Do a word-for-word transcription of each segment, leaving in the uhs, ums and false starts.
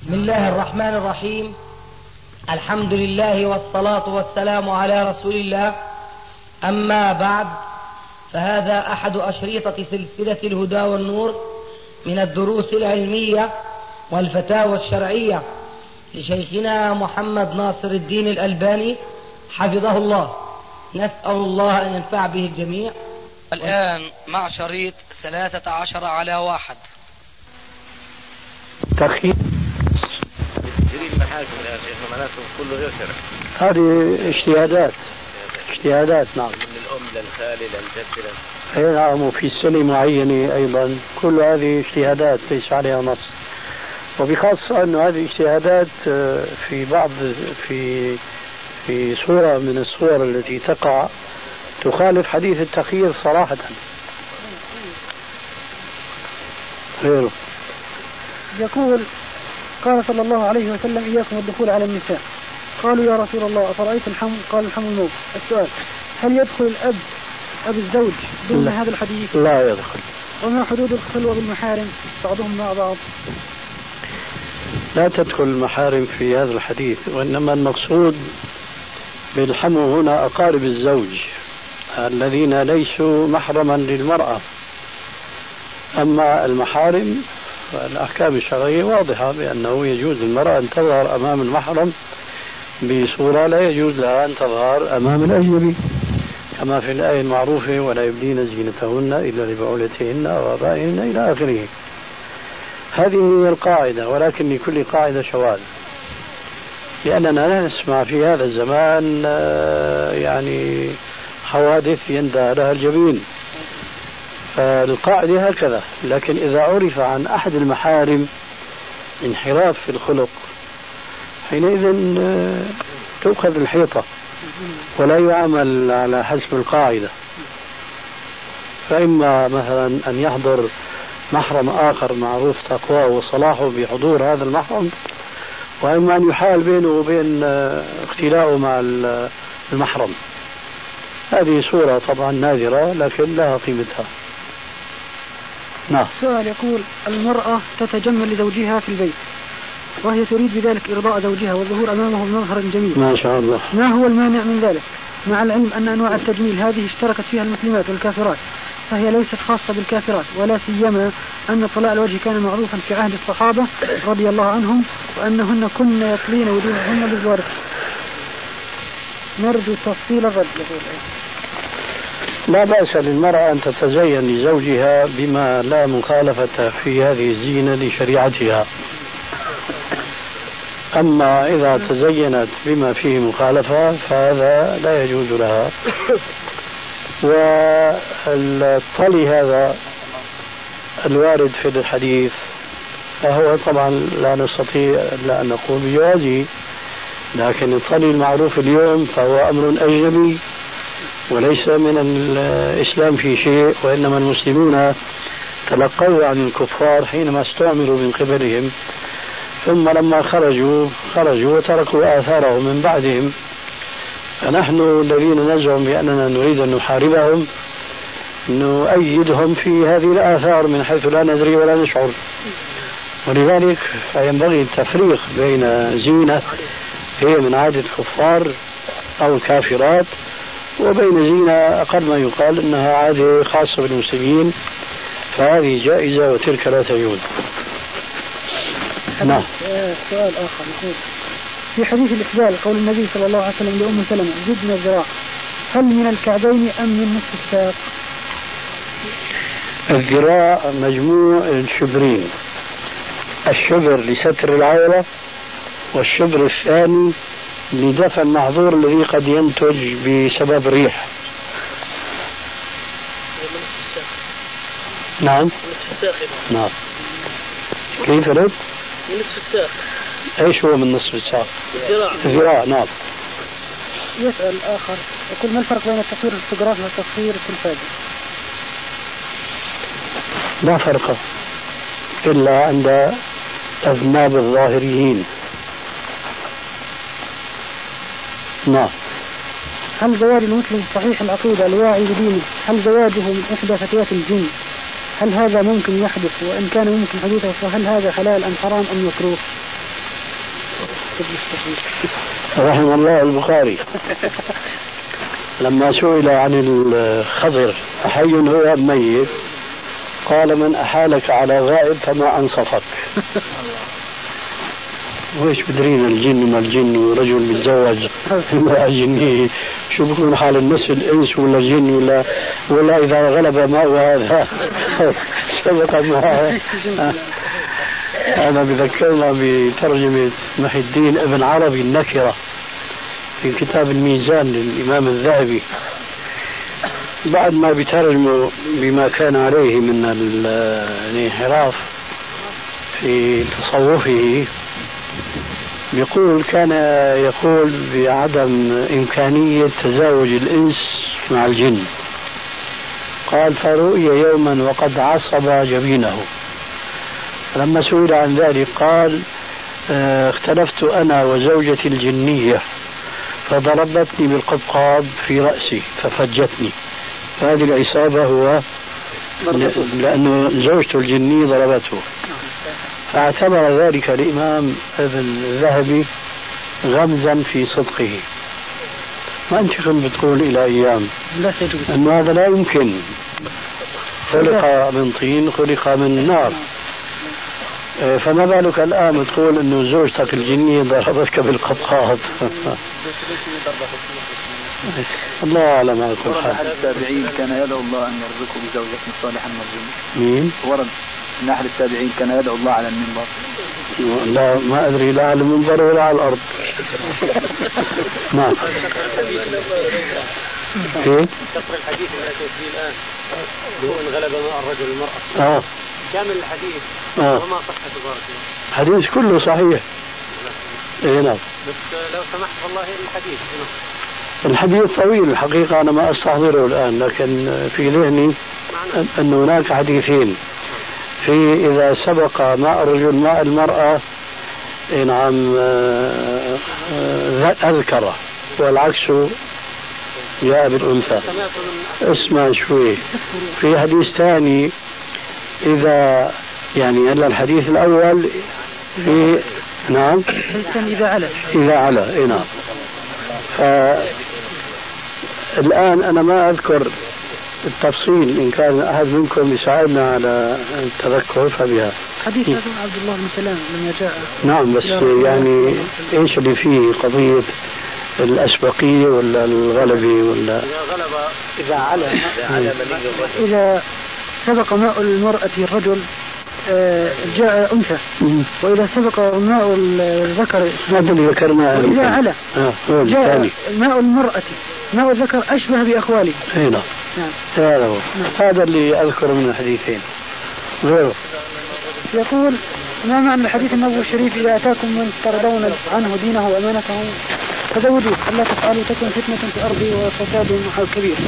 بسم الله الرحمن الرحيم. الحمد لله والصلاة والسلام على رسول الله. أما بعد، فهذا أحد أشريطة سلسلة الهدى والنور من الدروس العلمية والفتاوى الشرعية لشيخنا محمد ناصر الدين الألباني حفظه الله. نسأل الله أن ينفع به الجميع. الآن مع شريط ثلاثة عشر على واحد. تخييم جريد المحاكم يا شيخ معناته كله غير شرع. هذه اجتهادات اجتهادات نعم، من الأم للخالي للجد. اي نعم، وفي سنة معينة أيضا. كل هذه اجتهادات ليس عليها نص، وبخاصة أن هذه الاجتهادات في بعض في في صورة من الصور التي تقع تخالف حديث التخيير صراحة. غيره يقول: قال صلى الله عليه وسلم: إياكم الدخول على النساء. قالوا: يا رسول الله أفرأيت الحمل؟ قال: الحمل موت. السؤال: هل يدخل الأب أب الزوج ضمن لا. هذا الحديث؟ لا يدخل. وما حدود الخلوة بالمحارم بعضهم مع بعض؟ لا تدخل المحارم في هذا الحديث، وإنما المقصود بالحمو هنا أقارب الزوج الذين ليسوا محرما للمرأة. أما المحارم فالأحكام الشرعية واضحة بأنه يجوز للمرأة أن تظهر أمام المحرم بصورة لا يجوز لها أن تظهر أمام الأجنبي، كما في الآية المعروفة: ولا يبدين زينتهن إلا لبعولتهن أو آبائهن إلى آخره. هذه هي القاعدة، ولكن لكل قاعدة شواذ، لأننا لا نسمع في هذا الزمان يعني حوادث يندى لها الجبين. فالقاعدة هكذا. لكن إذا عرف عن أحد المحارم انحراف في الخلق، حينئذ تؤخذ الحيطة ولا يعمل على حسب القاعدة. فإما مثلا أن يحضر محرم آخر معروف تقواه وصلاحه بحضور هذا المحرم، وإما أن يحال بينه وبين اختلاءه مع المحرم. هذه صورة طبعا نادرة لكن لها قيمتها. نعم. سؤال يقول: المرأة تتجمل لزوجها في البيت وهي تريد بذلك إرضاء زوجها والظهور أمامه بمظهر جميل، ما شاء الله، ما هو المانع من ذلك؟ مع العلم أن أنواع التجميل هذه اشتركت فيها المسلمات والكافرات، فهي ليست خاصة بالكافرات، ولا سيما أن طلاء الوجه كان معروفا في عهد الصحابة رضي الله عنهم، وأنهن كن يطلين وجوههن بالورد. نرجو تفصيل الرد. لا بأس للمرأة أن تتزين لزوجها بما لا مخالفة في هذه الزينة لشريعتها. أما إذا تزينت بما فيه مخالفة فهذا لا يجوز لها. والطلي هذا الوارد في الحديث فهو طبعا لا نستطيع لا أن نقول بجوازه، لكن الطلي المعروف اليوم فهو أمر أجنبي وليس من الإسلام في شيء، وإنما المسلمون تلقوا عن الكفار حينما استعملوا من قبلهم، ثم لما خرجوا خرجوا وتركوا آثارهم من بعدهم. فنحن الذين نزعم بأننا نريد أن نحاربهم نؤيدهم في هذه الآثار من حيث لا ندري ولا نشعر. ولذلك فينبغي التفريق بين زينة هي من عادة الكفار أو الكافرات وبين زينة أقل ما يقال أنها عادة خاصة بالمسلمين، فهذه جائزة وتلك لا تجوز. نعم. سؤال آخر يقول: في حديث الإسبال قول النبي صلى الله عليه وسلم لأم سلمة: زدنا الذراع، هل من الكعبين أم من نصف الساق؟ الذراع مجموع الشبرين، الشبر لستر العورة، والشبر الثاني لدفع المحظور الذي قد ينتج بسبب الريح. نعم. نعم. كيف رد؟ من نصف الساق. ايش هو من نصف الساق؟ الذراع. الذراع. نعم. يسأل آخر يقول: ما الفرق بين التصوير الفوتوغرافي والتصوير التلفازي؟ لا فرق إلا عند أذناب الظاهريين. نعم. هل زواج المسلم صحيح العقيدة الواعي بدينه، هل زواجه من إحدى فتيات الجن، هل هذا ممكن يحدث؟ وإن كان ممكن حدوثه فهل هذا حلال أم حرام أم مكروه؟ رحم الله البخاري لما سئل عن الخضر أحي هو أم ميت قال من أحالك على غائب فما أنصفك. وإيش بدرينا الجن ما الجن ورجل متزوج امرأة جنية شو بكون حال النصف الإنس ولا الجن ولا ولا إذا غلب ماء هذا سبق معه. أنا بذكرنا بترجمة محي الدين ابن عربي النكرة في كتاب الميزان للإمام الذهبي بعد ما بترجمه بما كان عليه من الانحراف في تصوفه يقول كان يقول بعدم إمكانية تزاوج الإنس مع الجن. قال فرؤي يوما وقد عصب جبينه لما سئل عن ذلك قال اختلفت أنا وزوجتي الجنية فضربتني بالقبقاب في رأسي ففجتني. هذه العصابة هو لأنه زوجته الجنية ضربته. فاعتبر ذلك الإمام ابن الذهبي غمزا في صدقه. ما أنت كنت بتقول إلى أيام أنه هذا لا يمكن خلق من طين خلق من نار فما بالك الآن بتقول أنه زوجتك الجنية ضربتك بالقبقاب. الله أعلم على كل حال. أحد التابعين كان يدعو الله أن يرزقه بزوجة صالحة مرجوة. مين؟ ورد أن أحد التابعين كان يدعو الله على المنبر. لا ما أدري لا على المنبر ولا على الأرض. نعم. كيف؟ تقرأ الحديث الذي فيه الآن هو إن غلب ماء الرجل المرأة. آه. كامل الحديث آه. وما صحة بارك الله. الحديث كله صحيح. إيه نعم. بس لو سمحت والله الحديث. الحديث طويل الحقيقة أنا ما أستحضره الآن لكن في ذهني أن هناك حديثين في إذا سبق ماء الرجل ماء المرأة نعم أذكره والعكس جاء بالأنثى. اسمع شوي في حديث ثاني إذا يعني إلا الحديث الأول في نعم إذا على إذا على إيه نعم. الآن أنا ما أذكر التفصيل إن كان أحد منكم يساعدنا على التذكر فبها. حديث عبد الله بن سلام لما جاء. نعم بس يعني إيش اللي فيه قضية الأسبقية ولا الغلبة ولا إذا غلب إذا على إذا سبق ماء المرأة الرجل جاء أنثى وإذا سبق ماء الذكر هذا اللي ذكرناه إذا على جاء ماء المرأة ماء الذكر أشبه بأخواله. هنا نعم. هذا هو هذا اللي أذكر من الحديثين غيره. يقول ما معنى الحديث النبوي الشريف إذا أتاكم من ترضون عنه دينه وأمانته فزودوه ألا تفعلوا تكن فتنة في الأرض وفساد كبير.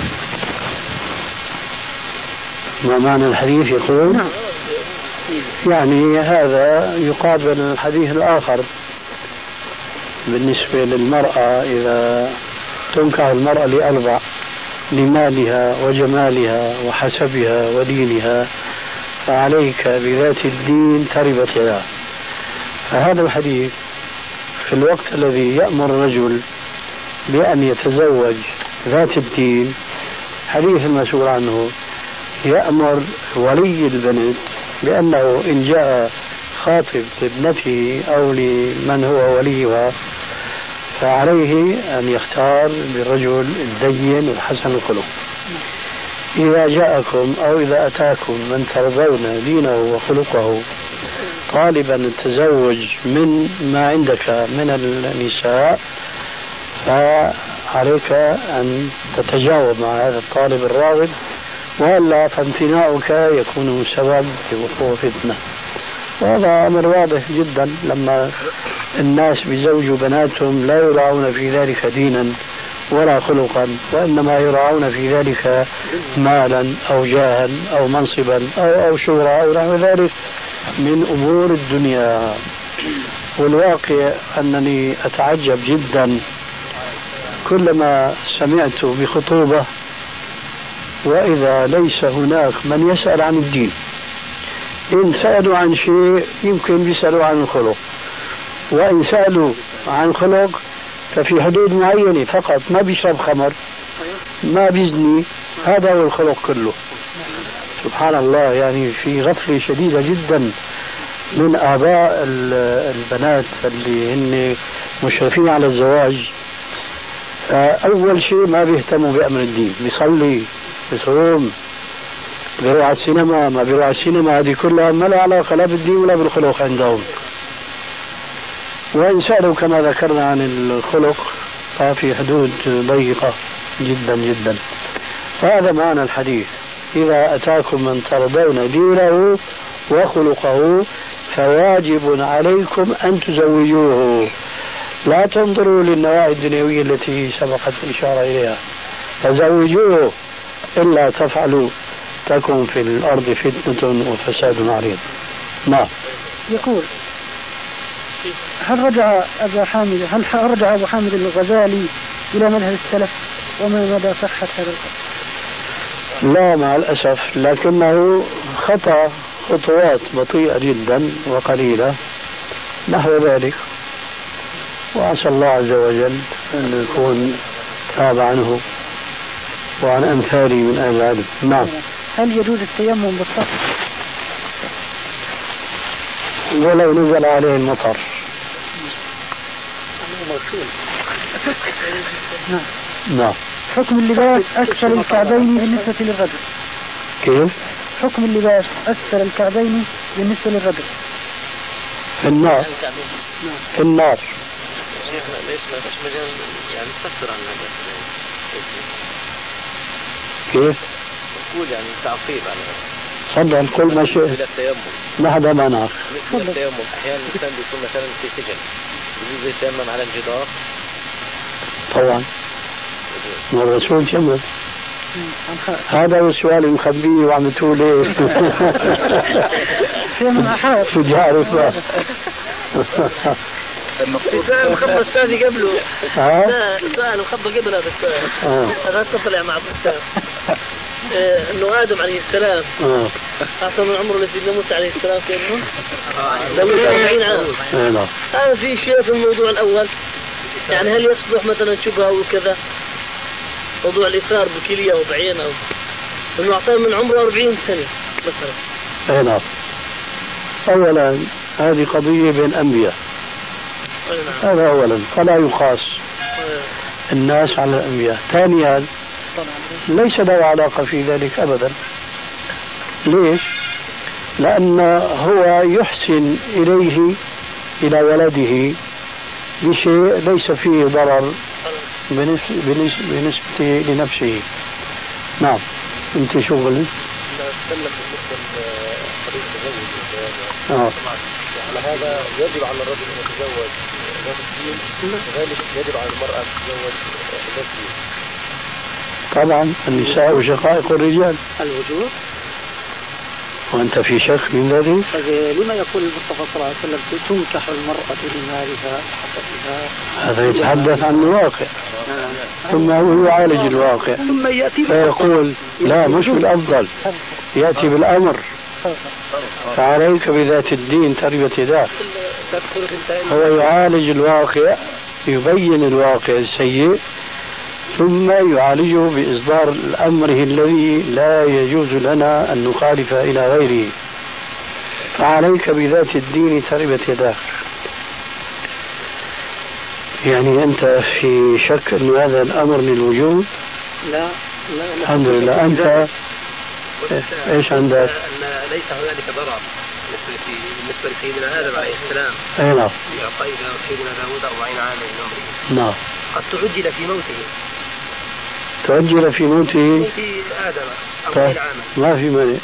ما معنى الحديث يقول نعم. يعني هذا يقابل الحديث الآخر بالنسبة للمرأة إذا تنكح المرأة لأربع لمالها وجمالها وحسبها ودينها فعليك بذات الدين تربت يداه. فهذا الحديث في الوقت الذي يأمر الرجل بأن يتزوج ذات الدين حديث المسؤول عنه يأمر ولي البنت بأنه إن جاء خاطب لابنته أو لمن هو وليها فعليه أن يختار بالرجل الدين الحسن الخلق. إذا جاءكم أو إذا أتاكم من ترضون دينه وخلقه طالبا التزوج من ما عندك من النساء فعليك أن تتجاوب مع هذا الطالب الراغب وإلا فامتناعك يكون سبب في وقوع فتنة. وهذا أمر واضح جدا لما الناس بيزوجوا بناتهم لا يراعون في ذلك دينا ولا خلقا وإنما يراعون في ذلك مالا أو جاها أو منصبا أو, أو شهرة أو نحو ذلك من أمور الدنيا. والواقع أنني أتعجب جدا كلما سمعت بخطوبة وإذا ليس هناك من يسأل عن الدين. إن سألوا عن شيء يمكن يسألوا عن الخلق وإن سألوا عن خلق ففي حدود معينة فقط، ما بيشرب خمر، ما بيزني، هذا هو الخلق كله. سبحان الله، يعني في غفلة شديدة جدا من آباء البنات اللي هن مشرفين على الزواج. أول شيء ما بيهتموا بأمر الدين، بيصلي، بيصوم، بيروح على السينما، ما بيروح على السينما، هذه كلها ما لها علاقة لا بالدين ولا بالخلق عندهم. وإن سألوا كما ذكرنا عن الخلق ففي حدود ضيقة جدا جدا. هذا معنى الحديث: إذا أتاكم من ترضون دينه وخلقه فواجب عليكم أن تزوجوه. لا تنظروا للنواحي الدنيوية التي سبقت الإشارة إليها، فزوجوه، إلا تفعلوا تكن في الأرض فتنة وفساد عريض. نعم. يقول: هل رجع أبو حامد هل رجع أبو حامد الغزالي إلى مذهب السلف، وما مدى صحة هذا القول؟ لا مع الأسف، لكنه خطأ خطوات بطيئة جدا وقليلة نحو ذلك، وعسى الله عز وجل أن يكون تاب عنه وعن أمثالي من أهل العلم. نعم. هل يجوز التيمم بالصف ولو نزل عليه المطر؟ نعم. نعم. حكم اللباس أسفل الكعبين بالنسبة للرجل. كيف؟ حكم اللباس أسفل الكعبين بالنسبة للرجل. في النار. في النار. ليش ما فيش مجال يعني تفسر عن هذا؟ كيف؟ تقول يعني تعقيب على تفضل كل ما شئت. مثل التيمم. ما حدا منعك. مثل التيمم أحيانا الإنسان بيكون مثلا في سجن يجوز يتيمم على الجدار. طبعا. والرسول جمد. هذا هو السؤال المخبيه وعملتوه ليه؟ شو تعرف بقى؟ السؤال مخبى الثاني قبله. لا السؤال مخبى قبل هذا السؤال. هذا طلع مع الدكتور. انه ادم عليه السلام اعطى من عمره لسيدنا موسى عليه السلام كانه لو أربعين عام. هذا في شيء في الموضوع الاول، يعني هل يصلح مثلا شبهه وكذا موضوع الاثار بكليه او بعين او انه اعطاه من عمره أربعين سنه مثلا. اي نعم. اولا هذه قضيه بين انبياء، هذا اولا، فلا يقاس الناس على الانبياء. ثانيا ليس له علاقه في ذلك ابدا. ليش؟ لان هو يحسن اليه الى ولده بشيء ليس فيه ضرر بالنسبة لنفسه. نعم. انت شو قلت؟ نتكلم بالنسبة لقضية التزوج. اه. على هذا يجب على الرجل ان يتزوج ذات الدين، وذلك يجب على المرأة ان تتزوج ذات الدين. طبعا النساء شقائق الرجال. الوجوب. وأنت في شك من ذلك؟ لما يقول المصطفى صلى الله عليه وسلم تنكح المرأة لمالها وحسبها؟ هذا يتحدث عن الواقع، ثم هو يعالج الواقع ثم يأتي فيقول لا مش بالأفضل، يأتي بالأمر فعليك بذات الدين تربت يداك. هو يعالج الواقع، يبين الواقع السيء، ثم يعالجه بإصدار أمره الذي لا يجوز لنا أن نخالف إلى غيره. فعليك بذات الدين تربت يداك. يعني أنت في شك أن هذا الأمر للوجود؟ لا لا الحمد لله. أنت إيش عندك؟ أن ليس هنالك ضرر بالنسبة لسيدنا آدم عليه السلام. أي نعم. يعطى سيدنا داود أربعين عاما من عمره. نعم. قد تعجل في موته. تعجل في موته في آدم أربعين عاما. ما في مانع،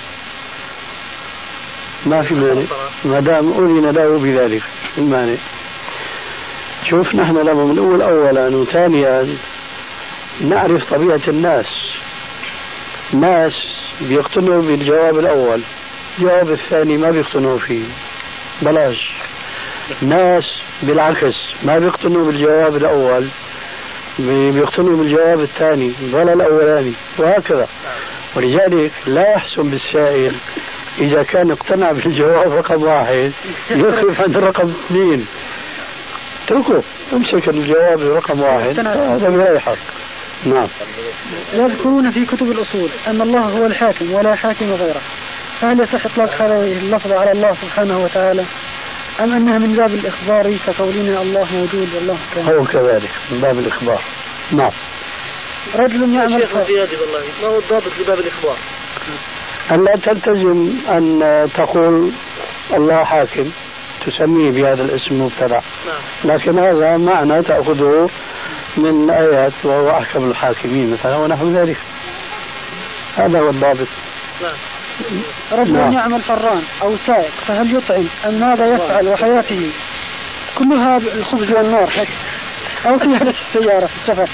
ما في مانع ما دام أذن له بذلك. المانع شوف، نحن لما بنقول أولا وثانيا نعرف طبيعة الناس. ناس بيقتنعوا بالجواب الأول، الجواب الثاني ما بيقتنعوا فيه، بلاش. ناس بالعكس ما بيقتنعوا بالجواب الأول، بيقتنعوا بالجواب الثاني ولا الأولاني، وهكذا. ولذلك لا يحسن بالسائل إذا كان اقتنع بالجواب رقم واحد يقف عند رقم اثنين، اتركه امسك الجواب رقم واحد هذا بيريحك. نعم. يذكرون في كتب الأصول أن الله هو الحاكم ولا حاكم غيره، فهل يصح إطلاق هذه اللفظة على الله سبحانه وتعالى أم أنها من باب الإخبار كقولنا الله موجود والله كان؟ هو كذلك من باب الإخبار. نعم. رجل يعمل زيادة والله ما هو الضابط لباب الإخبار؟ أن لا تلتزم أن تقول الله حاكم تسميه بهذا الاسم مبتدع، لكن هذا معنى تأخذه من آيات وهو أحكم الحاكمين مثلا ونحو ذلك. هذا هو الضابط. رجل نعم. يعمل فران أو سائق فهل يطعم أم ماذا يفعل وحياته كلها الخبز والنار أو قيادة السيارة في السفر؟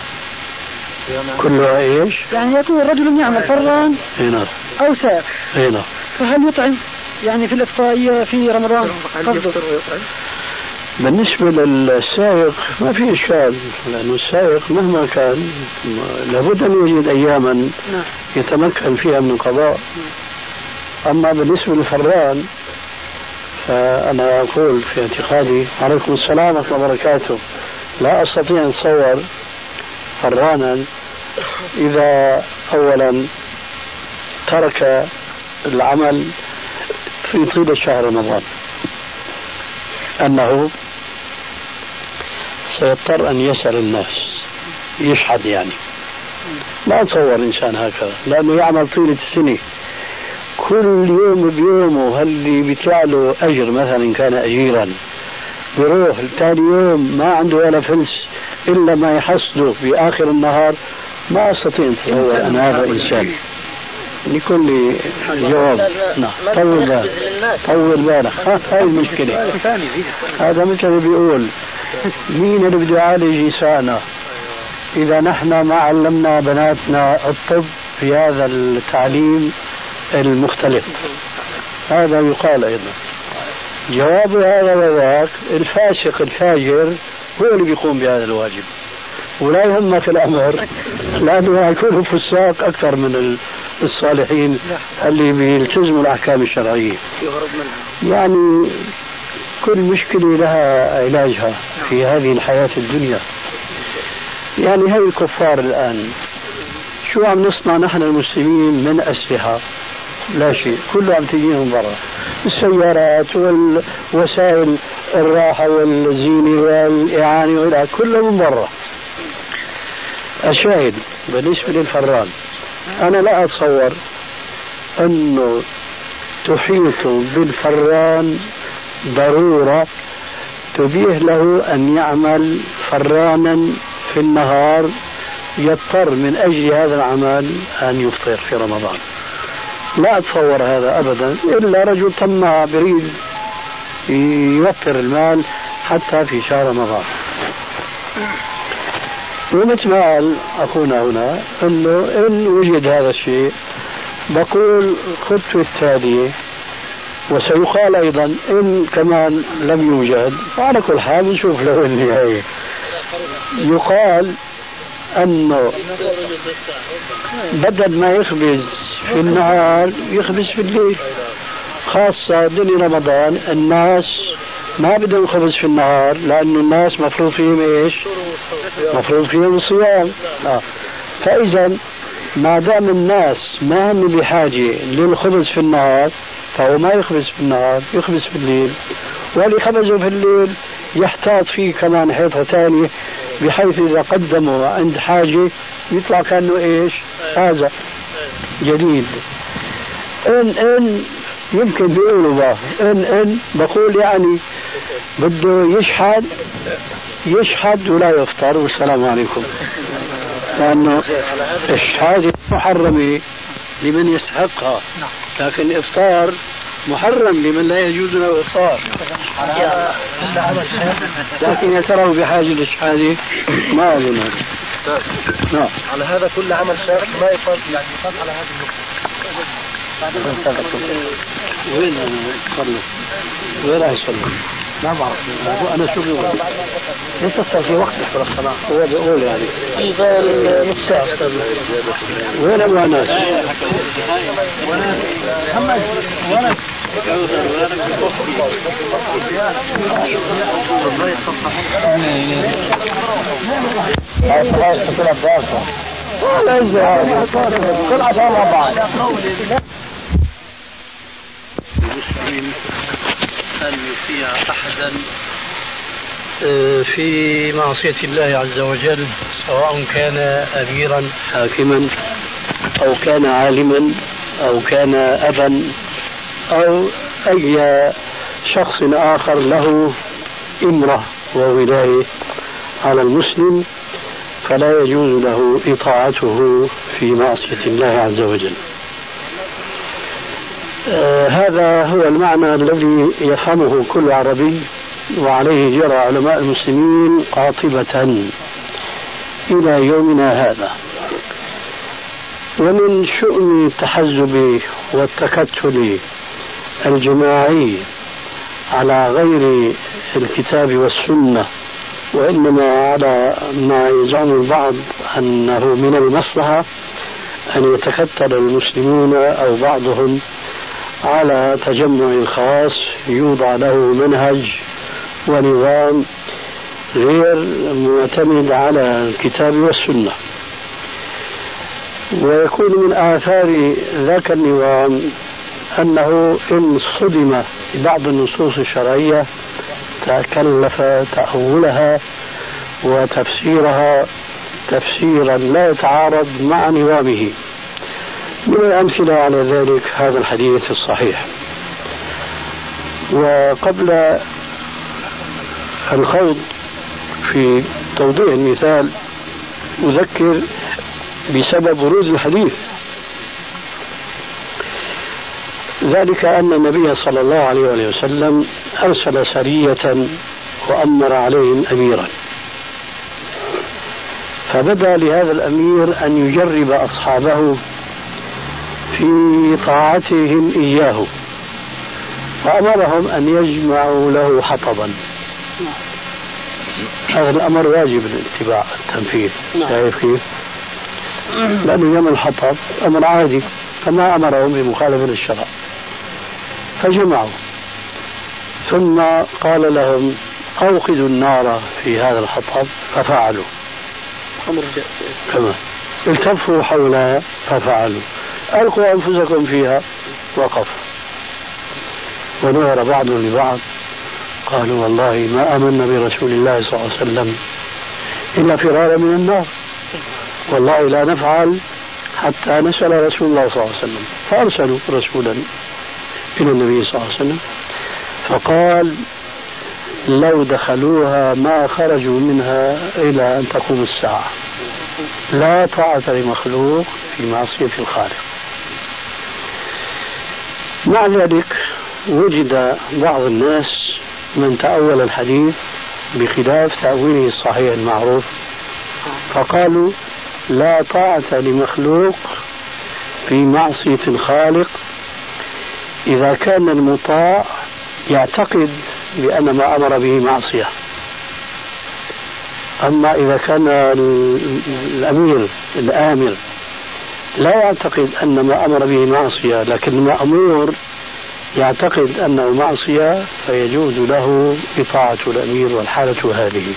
كلها ايش؟ يعني يكون رجل يعمل فران هنا أو سائق هنا فهل يطعم يعني في الإفطارية في رمضان؟ بالنسبة للسائق ما في إشكال، لأنه السائق مهما كان لابد أن يجد أياما يتمكن فيها من القضاء. أما بالنسبة للفران فأنا أقول في اعتقادي عليكم السلام ورحمة الله وبركاته لا أستطيع أن أتصور فرانا إذا أولا ترك العمل في طيلة شهر رمضان أنه سيضطر أن يسأل الناس يشحد، يعني لا أتصور إنسان هكذا لأنه يعمل طيلة السنة كل يوم بيومه، هل اللي بيطلع له أجر مثلا كان أجيرا بيروح ثاني يوم ما عنده ولا فلس إلا ما يحصده في آخر النهار. ما أستطيع أن أتصور أن هذا إنسان لكل جواب. نعم طول بالك طول بالك هاي المشكلة. هذا مثل اللي بيقول مين اللي بده يعالج نساءنا إذا نحن ما علمنا بناتنا الطب في هذا التعليم المختلف. هذا يقال أيضا. جواب هذا وذاك الفاسق الفاجر هو اللي بيقوم بهذا الواجب ولا يهمك الأمر لأنه يكون فساق أكثر من الصالحين اللي بيلتزموا الأحكام الشرعية. يعني كل مشكلة لها علاجها في هذه الحياة الدنيا. يعني هاي الكفار الآن شو عم نصنع نحن المسلمين من أسلحة؟ لا شيء، كله عم تجي من برا، السيارات والوسائل الراحة والزينة والإعانة وإلى كله من برا. الشاهد بالنسبة للفران أنا لا أتصور أنه تحيط بالفران ضرورة تبيه له أن يعمل فرانا في النهار يضطر من أجل هذا العمل أن يفطر في رمضان. لا أتصور هذا أبدا إلا رجل طماع بريد يوفر المال حتى في شهر رمضان. ومثل ما قال أخونا هنا أنه إن وجد هذا الشيء بقول الخطوة التالية وسيقال أيضا إن كمان لم يوجد فعلى كل حال نشوف له النهاية. يقال أنه بدل ما يخبز في النهار يخبز في الليل، خاصة دنيا رمضان الناس ما بدهم خبز في النهار لأنه الناس مفروض فيهم إيش؟ مفروض فيهم الصيام. آه. فإذا ما دام الناس ما هم بحاجة للخبز في النهار فهو ما يخبز في النهار يخبز في الليل، واللي خبزه في الليل يحتاط فيه كمان حيطة ثانية بحيث إذا قدمه عند حاجة يطلع كأنه إيش؟ هذا جديد. إن إن يمكن بيقولوا بقى إن إن بقول يعني بده يشحد يشحد ولا يفطر والسلام عليكم، لأنه الشهادة محرمة لمن يستحقها لكن الإفطار محرم لمن لا يجوز له الإفطار. لكن يتراه بحاجة للشهادة ما أظن. نعم على هذا كل عمل شاق ما يفضل يعني يفضل على هذا النقطة. وين صلوا؟ وين راح يصلوا؟ ما بعرف أنا شو بقول؟ لسه صار في وقت يحضر الصلاة هو بيقول يعني نص ساعة. وين أبو أناس؟ وين كل عشان مع بعض. المسلم أن يطيع أحدا في معصية الله عز وجل، سواء كان أميرا حاكما أو كان عالما أو كان أبا أو أي شخص آخر له إمرة وولاية على المسلم، فلا يجوز له إطاعته في معصية الله عز وجل. آه هذا هو المعنى الذي يفهمه كل عربي، وعليه جرى علماء المسلمين قاطبة إلى يومنا هذا. ومن شؤم التحزب والتكتل الجماعي على غير الكتاب والسنة، وإنما على ما يزعم البعض أنه من المصلحة أن يتكتل المسلمون أو بعضهم على تجمع خاص يوضع له منهج ونظام غير معتمد على الكتاب والسنة، ويكون من آثار ذاك النظام أنه إن صدم ببعض النصوص الشرعية تكلف تأولها وتفسيرها تفسيرا لا يتعارض مع نظامه. من الأمثلة على ذلك هذا الحديث الصحيح. وقبل الخوض في توضيح المثال أذكر بسبب ورود الحديث، ذلك أن النبي صلى الله عليه وسلم أرسل سرية وأمر عليهم أميرا، فبدأ لهذا الأمير أن يجرب أصحابه في طاعتهم إياه، فأمرهم أن يجمعوا له حطبا. هذا الأمر واجب الاتباع التنفيذ، شايف كيف؟ لأنه يوم الحطب أمر عادي، فما أمرهم بمخالفة الشرع، فجمعوا. ثم قال لهم أوقدوا النار في هذا الحطب، ففعلوا. كما التفوا حولها ففعلوا. ألقوا أنفسكم فيها، وقفوا. ونظر بعضهم لبعض قالوا والله ما آمنا برسول الله صلى الله عليه وسلم إلا فرارا من النار، والله لا نفعل حتى نسأل رسول الله صلى الله عليه وسلم. فأرسلوا رسولا إلى النبي صلى الله عليه وسلم فقال لو دخلوها ما خرجوا منها إلى أن تقوم الساعة، لا طاعة لمخلوق في معصية الخالق. مع ذلك وجد بعض الناس من تأول الحديث بخلاف تأويله الصحيح المعروف، فقالوا لا طاعة لمخلوق في معصية الخالق إذا كان المطاع يعتقد بأن ما أمر به معصية. أما إذا كان الأمير الآمر لا يعتقد أن ما أمر به معصية، لكن المأمور يعتقد أنه معصية، فيجوز له إطاعة الأمير، والحالة هذه.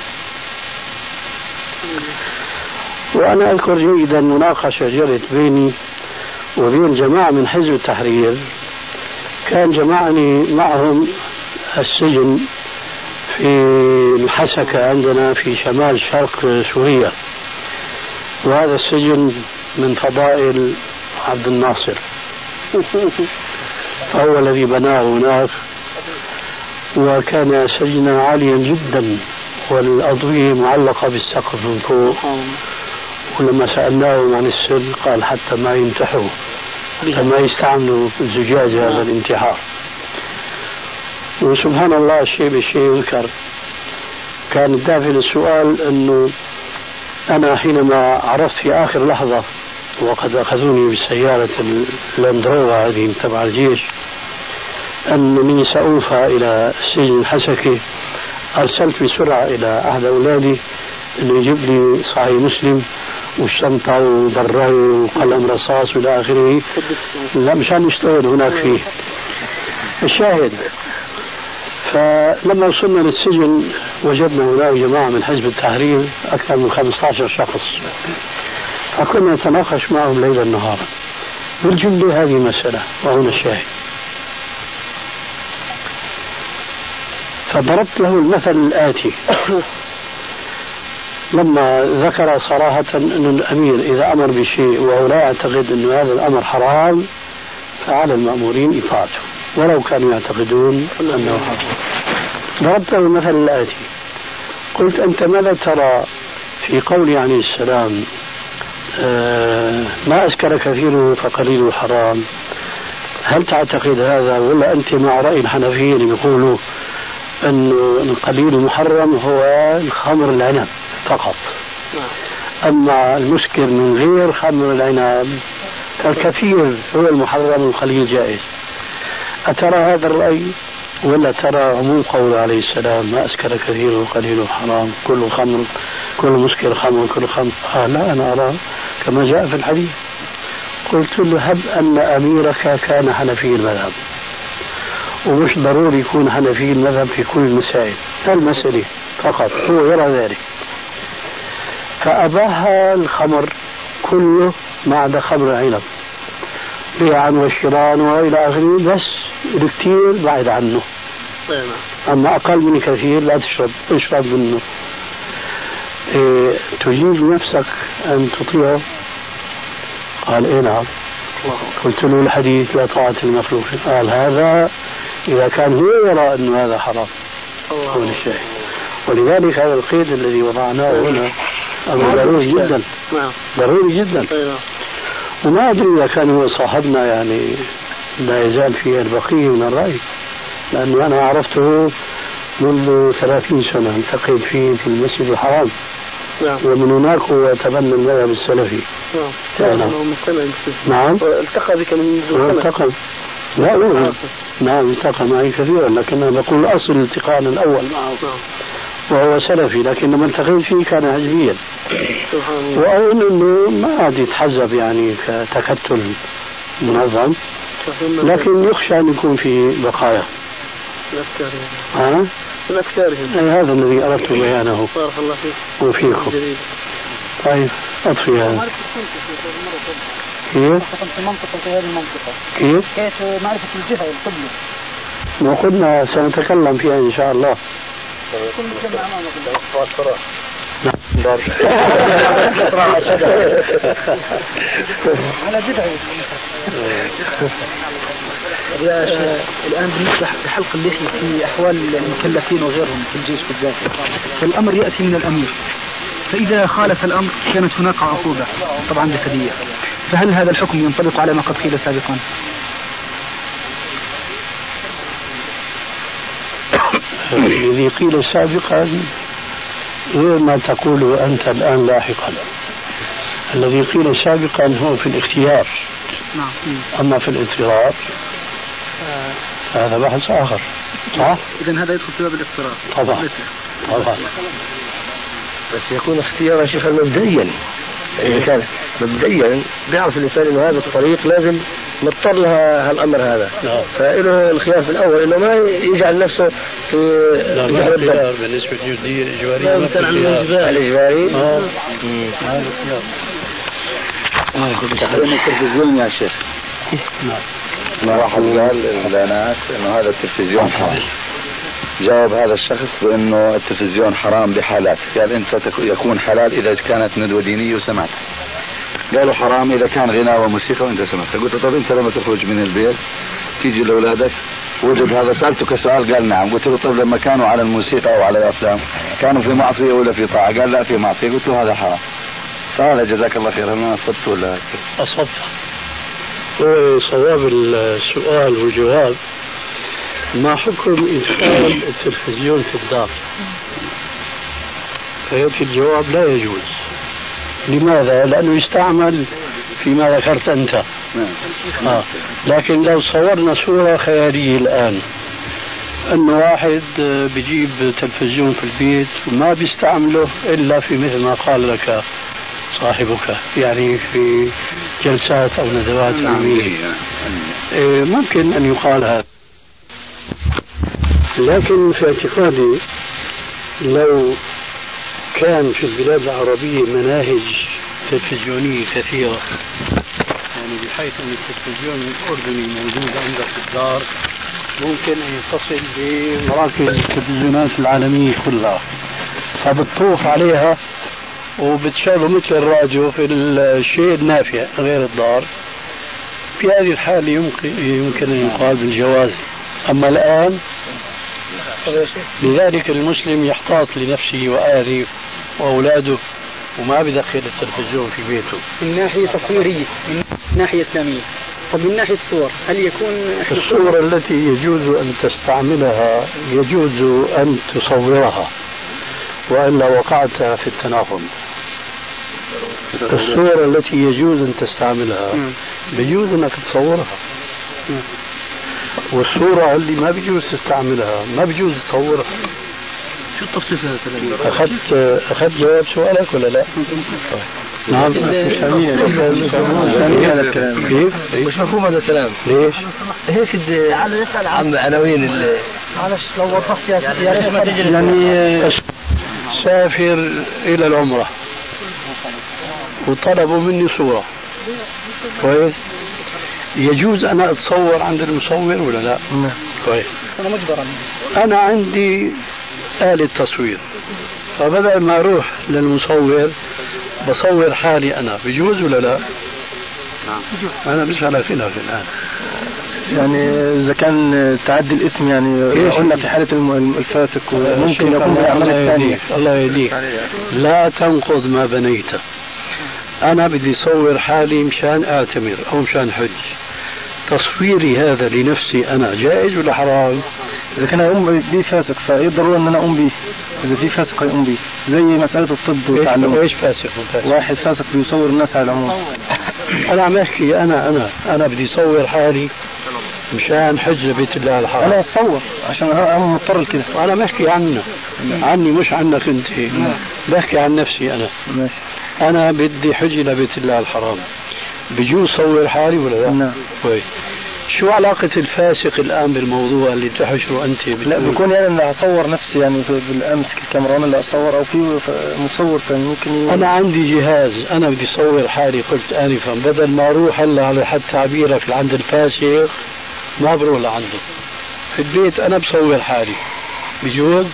وأنا أذكر جيدا مناقشة جرت بيني وبين جماعة من حزب التحرير، كان جمعني معهم السجن في الحسكة عندنا في شمال شرق سوريا، وهذا السجن من فضائل عبد الناصر، فهو الذي بناه هناك، وكان سجنا عاليا جدا والأضوية معلقة بالسقف من فوق. ولما سألناه عن السر قال حتى ما يمتحوا، حتى ما يستعملوا الزجاج هذا الانتحار. وسبحان الله الشيء بالشيء يذكر. كان الدافع للسؤال أنه أنا حينما عرفت في آخر لحظة وقد أخذوني بالسيارة اللاندروفر هذه تبع الجيش أنني سأوفى إلى السجن الحسكي، أرسلت بسرعة إلى أحد أولادي أنه يجيب لي صحيح مسلم والشنطة وبراي وقلم رصاص وإلى آخره، لا مشان نشتغل هناك فيه. الشاهد، فلما وصلنا للسجن وجدنا هناك جماعة من حزب التحرير أكثر من خمسة عشر شخص، فكنا نتناقش معهم ليلا نهارا. بالجملة هذه مسألة، وهنا الشاهد. فضربت له المثل الآتي: لما ذكر صراحة أن الأمير إذا أمر بشيء وهو لا يعتقد أن هذا الأمر حرام فعلى المأمورين إطاعته ولو كانوا يعتقدون أنه حرام. ضربت له المثل الآتي: قلت أنت ماذا ترى في قول عليه السلام آه ما أسكر كثيره فقليله حرام؟ هل تعتقد هذا ولا أنت مع رأي الحنفيين اللي بيقولوا أن القليل المحرم هو الخمر العنب فقط، أما المسكر من غير خمر العنب الكثير هو المحرم والقليل جائز؟ أترى هذا الرأي ولا ترى عموم قول عليه السلام ما أسكر كثير وقليل حرام، كل خمر كل مسكر خمر كل خمر؟ آه لا، أنا أرى كما جاء في الحديث. قلت له: هب أن أميرك كان حنفي المذهب، ومش ضروري يكون حنفي المذهب في كل المسائل، المسألة فقط هو يرى ذلك، فأباح الخمر كله ما عدا خمر العنب بيعا وشراء وإلى آخره، بس الكثير بعد عنه، أما أقل من كثير لا تشرب، اشرب منه. إيه تجيب نفسك أن تطيعه؟ قال: إيه نعم. قلت له: الحديث لا طاعة المخلوق. قال: هذا إذا كان هو يرى أن هذا حرام. هو الشيء. ولذلك هذا القيد الذي وضعناه هنا أمر ضروري جدا، ضروري جدا. وما أدري إذا كان هو صاحبنا يعني لا يزال فيه البقية من الرأي، لأنه أنا عرفته منذ ثلاثين سنة، التقيت فيه في المسجد الحرام، ومن هناك هو تبنى المذهب السلفي. نعم. نعم. التقى بك من سنة. التقى. لا لا. نعم التقى معي كثيرا، لكن أنا بقول أصل الالتقاء الأول معه وهو سلفي، لكن لما التقيت فيه كان حزبيا، وأظن أنه ما عاد يتحزب يعني كتكتل منظم، لكن يخشى أن يكون في بقايا ها؟ هذا الذي أردت بيانه. بارك الله فيك وفيكم. طيب أطفي هذا. كيف؟ في منطقة في هذه المنطقة. كيف؟ كيف معرفة الجهة والقبلة؟ وقلنا سنتكلم فيها إن شاء الله. كل جمع أمامك. نعم. على بدعة. يا شيخ الآن بالنسبة لحلق اللحية في أحوال المكلفين وغيرهم في الجيش بالذات، فالأمر يأتي من الأمير، فإذا خالف الأمر كانت هناك عقوبة طبعا جسدية، فهل هذا الحكم ينطبق على ما قد قيل سابقا؟ الذي قيل سابقا غير ما تقوله أنت الآن لاحقا. الذي قيل سابقا هو في الاختيار، أما في الاضطرار هذا بحث آخر. صح؟ إذن هذا يدخل في باب الاضطرار. طبعا طبعا. بس يكون اختيار يا شيخ مبدئيا، إذا كان مبدئيا بيعرف الإنسان إنه هذا الطريق لازم نضطر لها هالأمر هذا، فإله الخيار في الأول إنه ما يجعل نفسه في الخيار بالنسبة للجدية الإجبارية. لا مثلا الإجباري. آه. آه. تحريم التلفزيون يا شيخ. ما واحد قال للناس إنه هذا التلفزيون حرام، جاوب هذا الشخص بأنه التلفزيون حرام بحالات، قال أنت يكون حلال إذا كانت ندوة دينية وسمعت، قالوا حرام إذا كان غناء وموسيقى وأنت سمعت. قلت طب أنت لما تخرج من البيت تيجي لأولادك وجد هذا، سألتك سؤال قال نعم، قلت له طب لما كانوا على الموسيقى أو على الأفلام كانوا في معصية ولا في طاعة؟ قال لا في معصية. قلت له هذا حرام. فهذا جزاك الله خير. أنا أصبت ولا أصبت؟ هو صواب السؤال والجواب ما حكم إدخال التلفزيون في الدار؟ فيأتي الجواب لا يجوز. لماذا؟ لأنه يستعمل فيما ذكرت أنت. آه. لكن لو صورنا صورة خيالية الآن أن واحد بيجيب تلفزيون في البيت وما بيستعمله إلا في مثل ما قال لك صاحبك، يعني في جلسات أو ندوات علمية، إيه ممكن أن يقال هذا. لكن في اعتقادي لو كان في البلاد العربية مناهج تلفزيونية كثيرة، يعني بحيث أن التلفزيون الأردني موجود عندك في الدار ممكن أن يتصل بمراكز التلفزيونات العالمية كلها، فبتطوف عليها وبتشغله مثل الراديو في الشيء النافع غير الضار. في هذه الحالة يمكن يمكن أن يقال بالجواز. أما الآن لذلك المسلم يحتاط لنفسه وأهله وأولاده وما بدخل التلفزيون في بيته. من ناحية تصويرية، من ناحية إسلامية. طب من ناحية الصور هل يكون الصورة التي يجوز أن تستعملها يجوز أن تصورها وإلا وقعت في التناقض. الصورة التي يجوز أن تستعملها بيجوز أنك تصورها، والصورة اللي ما بيجوز تستعملها ما بيجوز تصورها. شو التفصيل هذا؟ أخذت أخذت جواب سؤالك ولا لا؟ نعم. مش مفهوم هذا الكلام. ليش؟ هيك تعالوا نسأل عن عناوين. معلش لو وضحت يا سيدي يا ريت ما تجري. يعني سافر إلى العمرة وطلبوا مني صورة، كويس؟ يجوز أنا أتصور عند المصور ولا لا؟ نعم. كويس. أنا مجبر. أنا عندي آلة تصوير، فبدل ما أروح للمصور بصور حالي أنا، بيجوز ولا لا؟ نعم. أنا مش على خلاف الآن. يعني إذا كان تعدي الاسم يعني قلنا في حالة الفاسق ممكن يكون بالأعمال الثانية. الله يهديك، لا تنقض ما بنيته. أنا بدي صور حالي مشان أعتمر أو مشان حج، تصويري هذا لنفسي أنا جائز ولا حرام؟ إذا كان يقوم به فاسق فيقدروا أن أنا أقوم به، إذا في فاسق يقوم به، زي مسألة الطب والتعلم. إيش فاسق وفاسق؟ واحد فاسق بيصور الناس على العموم. أنا عم أحكي أنا أنا أنا بدي صور حالي مشان حج بيت الله الحرام. أنا أتصور عشان أنا مضطر لكده. أنا بحكي عنك، عني مش عنك أنت. بحكي عن نفسي أنا. ماشي. أنا بدي حج لبيت الله الحرام، بجوز صور حالي ولا لا؟ نعم. كويس. شو علاقة الفاسق الآن بالموضوع اللي بتحشره أنت؟ لا بكون يعني أنا أصور نفسي يعني بالأمسك الكاميرا اللي أصور أو في مصور ثاني ممكن ي... أنا عندي جهاز أنا بدي صور حالي، قلت آنفا بدل ما أروح هلا على حد تعبيرك لعند الفاسق ما بروح لعنده، في البيت أنا بصور حالي، بجوز؟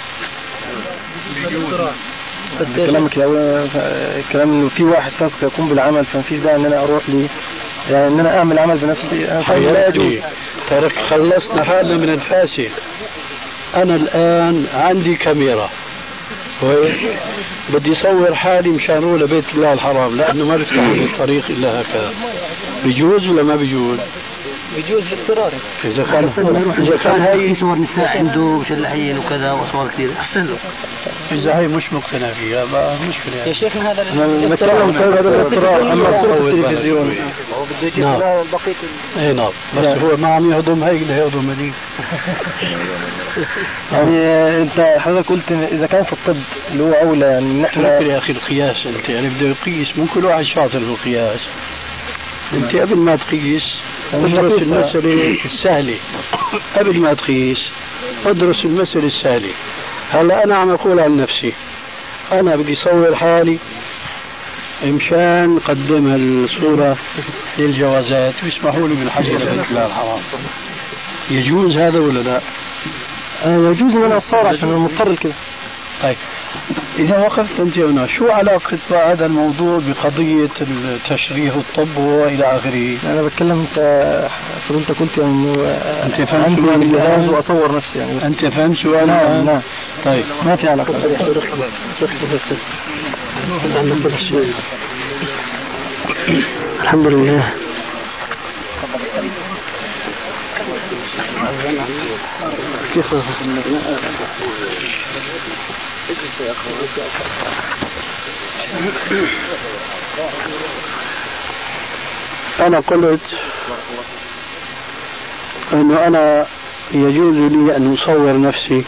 كلامك كلام إنه في واحد فاسق يقوم بالعمل فما فيش داعي إن أنا أروح لي يعني إن أنا أعمل عمل بنفسي. لا يجوز. ترك خلصنا حالنا من الفاسق. أنا الآن عندي كاميرا بدي صور حالي مشان أروح لبيت الله الحرام لأنه ما بيفتح لي الطريق إلا هكذا، بيجوز ولا ما بيجوز؟ بيجوز باضطرار. إذا كان إذا كان هاي صور نساء عنده مشلحين وكذا وصور كثير أحسن له. إذا هي مش مقتنع فيها ما مشكلة يعني. يا شيخنا هذا أنا بتكلم هذا الاضطرار أما صورة التلفزيون هو بده يجيب بقية. إيه نعم. بس هو ما عم يهضم هيك اللي يهضم هذيك. يعني أنت حضرتك قلت إذا كان في الطب اللي هو أولى يعني نحن. يا أخي القياس أنت يعني بده يقيس، مو كل واحد شاطر في القياس. أنت قبل ما تقيس ادرس المسألة السهلة، قبل ما تقيس ادرس المسألة السهلة. هلا أنا عم أقول عن نفسي أنا بدي صور حالي مشان قدم الصورة للجوازات ويسمحوا لي بالحج لبيت الله الحرام، يجوز هذا ولا لا؟ آه يجوز أن أنا أصور عشان أنا مضطر كده. طيب إذا وقفت أنت هنا شو علاقة هذا الموضوع بقضية التشريح والطب وإلى آخره؟ أنا بتكلم أنت أنت قلت يعني إنه أنت فهمت سؤالي الآن وأطور نفسي يعني. أنت فهمت سؤالي؟ نعم نعم. طيب ما في علاقة. الحمد لله. كيف أنا قلت أنه أنا يجوز لي أن أصور نفسي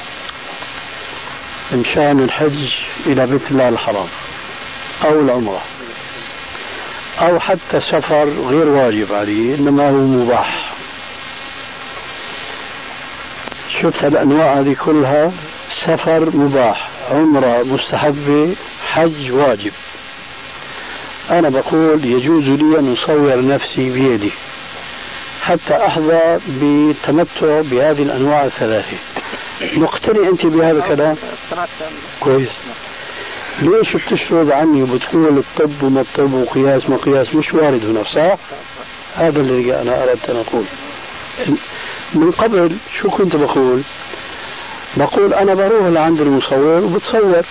مشان الحج إلى بيت الله الحرام أو العمرة أو حتى سفر غير واجب علي إنما هو مباح. شفت الأنواع هذه كلها سفر مباح عمرة مستحبة، حج واجب. أنا بقول يجوز لي أن أصور نفسي بيدي حتى أحظى بالتمتع بهذه الأنواع الثلاثة. مقتنع أنت بهذا الكلام؟ كويس. ليش بتشرد عني وبتقول الطب وما الطب وقياس ما قياس؟ مش وارد هنا، صح؟ هذا اللي أنا أردت أن أقول. من قبل شو كنت بقول؟ بقول أنا بروح لعند المصور وبتصور.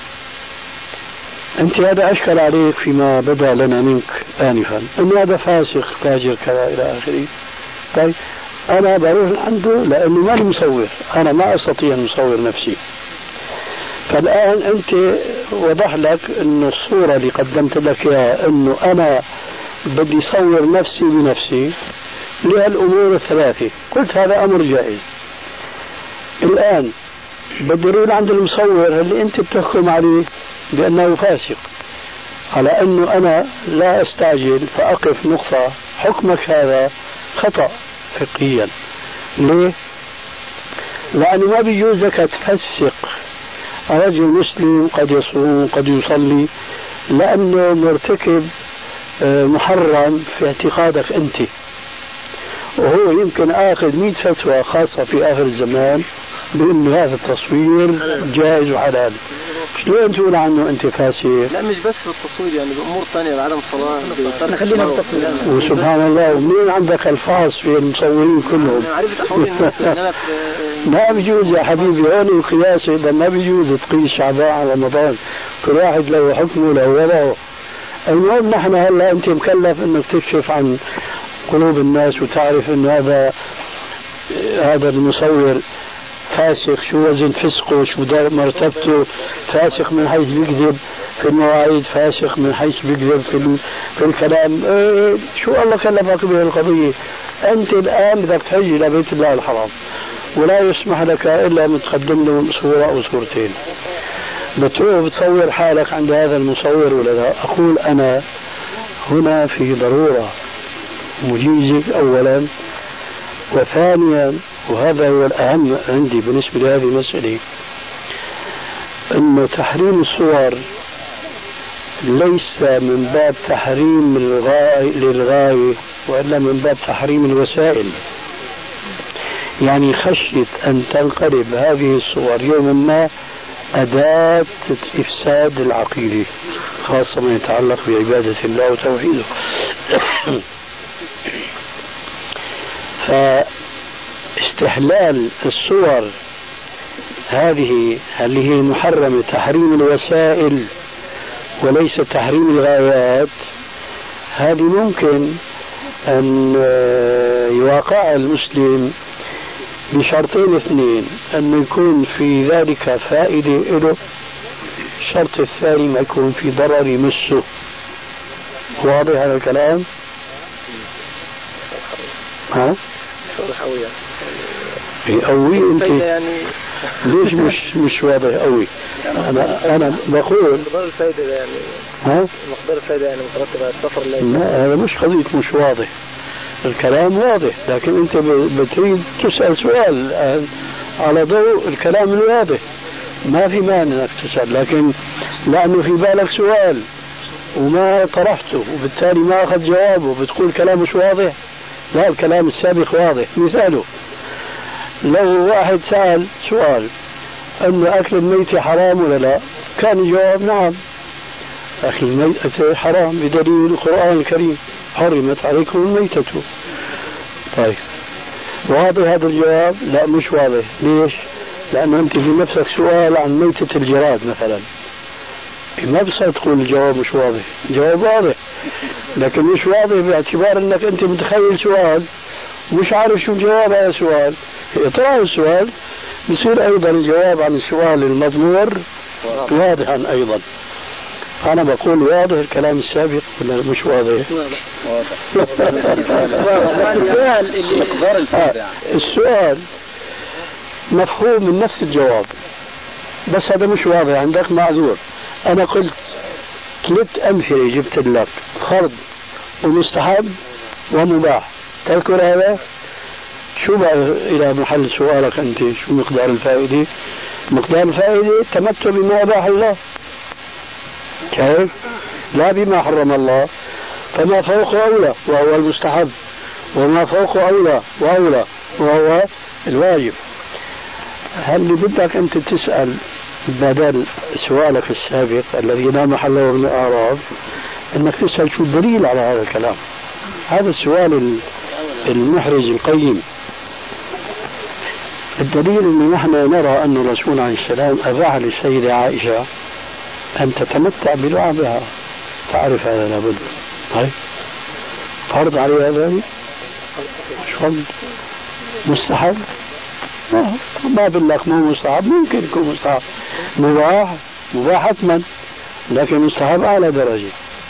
أنت هذا أشكل عليك فيما بدا لنا منك آنفا أن هذا فاسق فاجر كذا إلى آخره. طيب أنا بروح عنده لأنه ماني مصور، أنا ما أستطيع أن أصور نفسي. فالآن أنت وضح لك أن الصورة اللي قدمت لك إياها أنه أنا بدي صور نفسي بنفسي لهالأمور الثلاثة، قلت هذا أمر جائز. الآن بدي أروح عند المصور اللي أنت بتحكم عليه بأنه فاسق، على أنه أنا لا أستعجل فأقف نقطة. حكمك هذا خطأ فقهيا. ليه؟ لأنه ما بيجوز لك تفسق رجل مسلم قد يصوم قد يصلي لأنه مرتكب محرم في اعتقادك أنت، وهو يمكن آخذ مئة فتوى خاصة في آخر الزمان بأنه هذا التصوير جائز وحلال. شلون تقول عنه أنت فاسق؟ لا مش بس في التصوير، يعني بأمور ثانية بعدم الصلاة. خلينا بالتصوير. وسبحان الله، ومنين عندك الفاظ في المصورين كلهم؟ ما بيجوز يا حبيبي، هون القياس إذا ما بيجوز تقيس شعبان على رمضان، كل واحد له حكمه له وضعه. المهم نحن هلا أنت مكلف إنك تكشف عن قلوب الناس وتعرف إن هذا هذا المصور فاسق، شو وزن فسقه، شو مرتبته، فاسق من حيث بيكذب في المواعيد، فاسق من حيث بيكذب في, في الكلام. اه شو الله كلفك به القضية؟ أنت الآن بدك تحج إلى بيت الله الحرام ولا يسمح لك إلا أن تقدم له صورة أو صورتين، بتروح بتصور حالك عند هذا المصور ولا لا؟ أقول أنا هنا في ضرورة مجيزك أولا، وثانيا وهذا هو الأهم عندي بالنسبة لهذه المسألة، أن تحريم الصور ليس من باب تحريم الغاية للغاية، وإلا من باب تحريم الوسائل. يعني خشية أن تنقلب هذه الصور يوما ما أداة إفساد العقيدة، خاصة ما يتعلق بعبادة الله وتوحيده. فاستحلال الصور هذه اللي هي محرمة تحريم الوسائل وليس تحريم الغايات، هذه ممكن أن يواقع المسلم بشرطين اثنين: أن يكون في ذلك فائدة له، الشرط الثاني ما يكون في ضرر يمسه. واضح هذا الكلام؟ ها؟ قوية قوي انت يعني ليش مش مش واضح قوي؟ انا انا بقول مقدار الفائدة يعني ها؟ مقدار الفائدة يعني مترتب على السفر اللي لا هذا مش قضية مش واضح، الكلام واضح، لكن انت بتريد تسأل سؤال على ضوء الكلام الواضح، ما في مانع انك تسأل، لكن لانه في بالك سؤال وما طرحته وبالتالي ما اخذ جوابه بتقول كلام مش واضح. لا، الكلام السابق واضح. مثاله لو واحد سأل سؤال أن أكل الميت حرام ولا لا، كان الجواب نعم، أكل الميت حرام بدليل القرآن الكريم: حرمت عليكم الميتة. طيب واضح هذا الجواب؟ لا مش واضح. ليش؟ لأنه أنت في نفسك سؤال عن ميتة الجراد مثلا، ما بصير تقول الجواب مش واضح. الجواب واضح لكن مش واضح باعتبار انك انت متخيل سؤال ومش عارف شو الجواب على السؤال. اطرح السؤال بصير ايضا الجواب عن السؤال المضمور واضحا ايضا. انا بقول واضح الكلام السابق ولا مش واضح؟ السؤال مفهوم من نفس الجواب، بس هذا مش واضح عندك، معذور. انا قلت ثلاث أمثلة جبت لك: فرض ومستحب ومباح، تذكر هذا؟ شو بقى إلى محل سؤالك أنت؟ شو مقدار الفائدة؟ مقدار الفائدة التمتع بما أباح الله، كيف؟ لا بما حرم الله. فما فوق أولى وهو المستحب، وما فوق أولى وأولى وهو الواجب. هل اللي بدك أنت تسأل بدل سؤالك السابق الذي لا محل له من الأعراب أنك تسأل شو الدليل على هذا الكلام؟ هذا السؤال المحرز القيم. الدليل أن نحن نرى أن الرسول عليه السلام أباح للسيدة عائشة أن تتمتع بلعبها، تعرف هذا لابد. طيب فرض عليها ذلك؟ فرض مستحب؟ ما بالله مو مستحب، ممكن يكون مستحب، مباح مباح حتما، لكن مستحب أعلى درجة.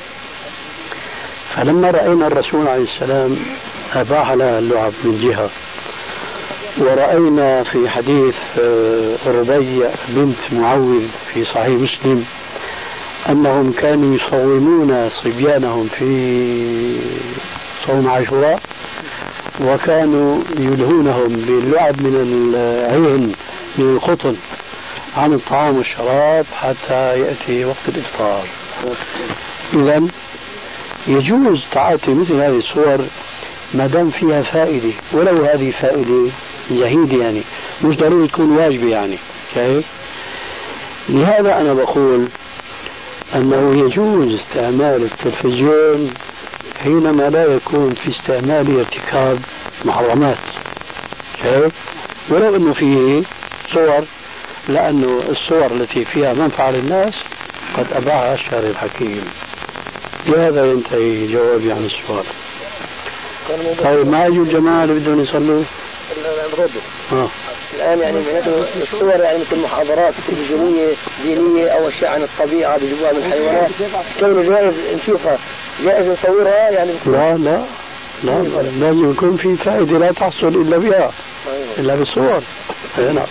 فلما رأينا الرسول عليه السلام أباح لها اللعب من جهة، ورأينا في حديث ربيع بنت معوذ في صحيح مسلم أنهم كانوا يصومون صبيانهم في صوم عاشوراء، وكانوا يلهونهم باللعب من العين من القطن عن الطعام والشراب حتى يأتي وقت الإفطار. إذن يجوز تعاطي مثل هذه الصور ما دام فيها فائدة، ولو هذه فائدة زهيدة، يعني مش ضروري تكون واجبة يعني. كيف؟ لهذا أنا بقول أنه يجوز استعمال التلفزيون حينما لا يكون في استعمال ارتكاب محرمات. كيف؟ ولو أنه فيه صور، لأنه الصور التي فيها منفعة للناس قد أباحها الشارع الحكيم. لهذا ينتهي جوابي عن السؤال. طيب ما يجوا الجماعة اللي بدهم يصلوا؟ آه. الآن يعني من الصور يعني مثل محاضرات تلفزيونية دينية أو أشياء عن الطبيعة بيجيبوها من الحيوانات، كونه جائز نشوفها، جائز نصورها يعني؟ لا لا لا، لازم يكون في فائدة لا تحصل إلا بها، إلا بالصور. نعم.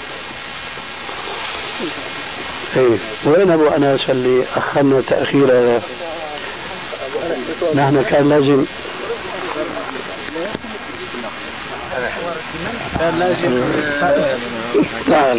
ايه وين ابو انس اللي اخرنا تاخير هذا؟ نحن كان لازم كان لازم نعم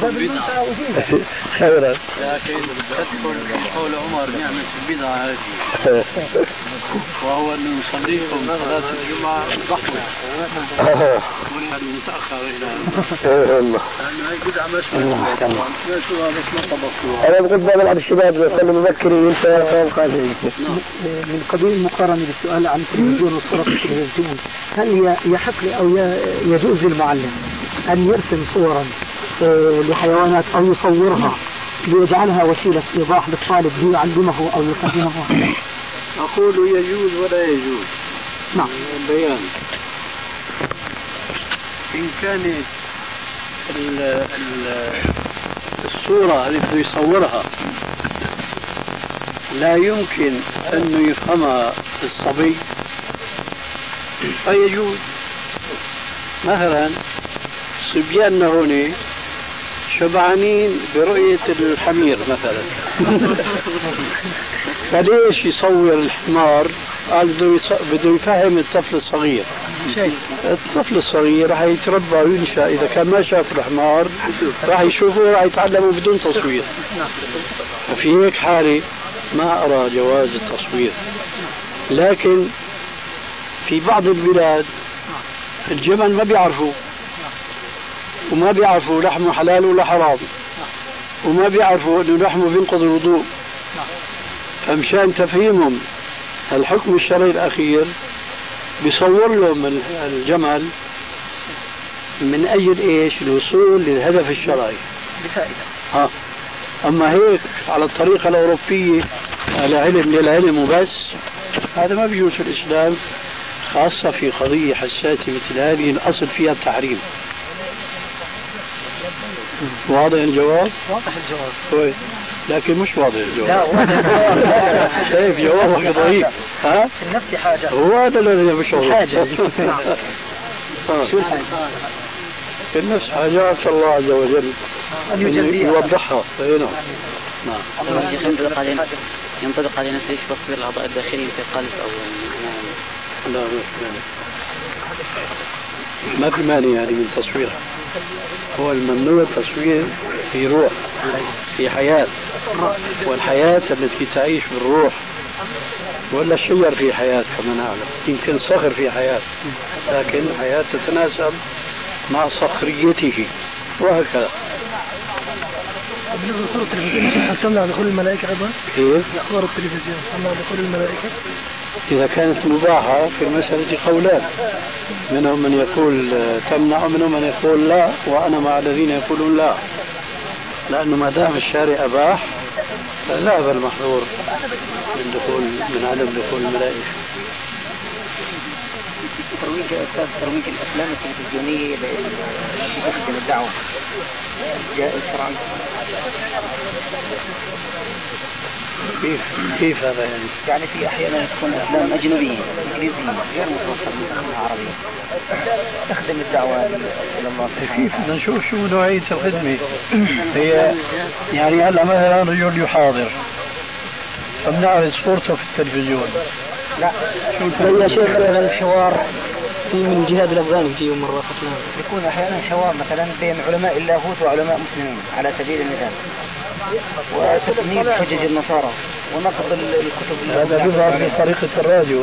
خيرا. لكن تذكر قول عمر نعمة البدعة هذه، وهو أنه يصليكم صلاة الجمعة ضحوة ونحن نتأخر إلى الله. هاي بدعة مسؤولة أنا بقول دائما على الشباب يصلوا مبكرين من قبيل المقارنة بالسؤال عن التلفزيون والصورة في التلفزيون، هل يحق أو يجوز للمعلم أن يرسم صورا لحيوانات أو يصورها ليجعلها وسيلة إيضاح للطالب ليعلمه أو يفهمه؟ أقول يجوز ولا يجوز. نعم. البيان إن كانت الصورة التي يصورها لا يمكن أن يفهمها الصبي فيجوز. مثلا صبياننا هنا شبعانين برؤية الحمير مثلا فليش يصور الحمار؟ قال بده يفهم الطفل الصغير. الطفل الصغير راح يتربى وينشأ، إذا كان ما شاف الحمار راح يشوفه راح يتعلمه بدون تصوير. ففي هيك حالة ما أرى جواز التصوير. لكن في بعض البلاد الجمل ما بيعرفوا، وما بيعرفوا لحمه حلال ولا حرام، وما بيعرفوا انه لحمه بينقض الوضوء. فمشان تفهيمهم الحكم الشرعي الاخير بيصور لهم الجمل من اجل ايش؟ الوصول للهدف الشرعي بفائدة. ها اما هيك على الطريقة الاوروبية على علم للعلم وبس، هذا ما بيجوز في الاسلام، خاصة في قضية حساسة مثل هذه الأصل فيها التحريم. واضح الجواب؟ واضح الجواب. طيب. لكن مش واضح الجواب. لا واضح الجواب. شايف جوابك ضعيف. ها؟ في النفس حاجة. هو هذا الذي مش حاجة. شو الحاجة؟ في النفس حاجات الله عز وجل أن يجليها يوضحها. نعم. نعم. ينطبق على نفس تصوير الأعضاء الداخلية في القلب أو لا ما في مانع يعني من تصويرها. هو الممنوع التصوير في روح، في حياة، والحياة التي تعيش بالروح، ولا الشجر في حياة كما نعلم، يمكن صخر في حياة، لكن الحياة تتناسب مع صخريته وهكذا. بالنسبة لصورة التلفزيون تمنع دخول الملائكة أيضا؟ كيف؟ صور التلفزيون تمنع دخول الملائكة؟ إذا كانت مباحة في المسألة قولان، منهم من يقول تمنع ومنهم من يقول لا، وأنا مع الذين يقولون لا، لأنه ما دام الشارع أباح فذهب المحظور من دخول من عدم دخول الملائكة. ترويج أستاذ ترويج الأفلام التلفزيونية لتخدم الدعوة جائز شرعا؟ كيف كيف هذا يعني؟ يعني في أحيانا تكون أفلام أجنبية إنجليزية غير متوصل من عربية تخدم الدعوة إلى الله. كيف بدنا نشوف شو نوعية الخدمة هي. يعني هلا مثلا رجل يحاضر فبنعرض صورته في التلفزيون. لا شو يا شيخ الحوار في من جهاد الأفغاني في يوم مرة أفلام يكون أحيانا حوار مثلا بين علماء اللاهوت وعلماء مسلمين على سبيل المثال، وتكميل حجج النصارى ونقض الكتب. هذا بيظهر في طريقة الراديو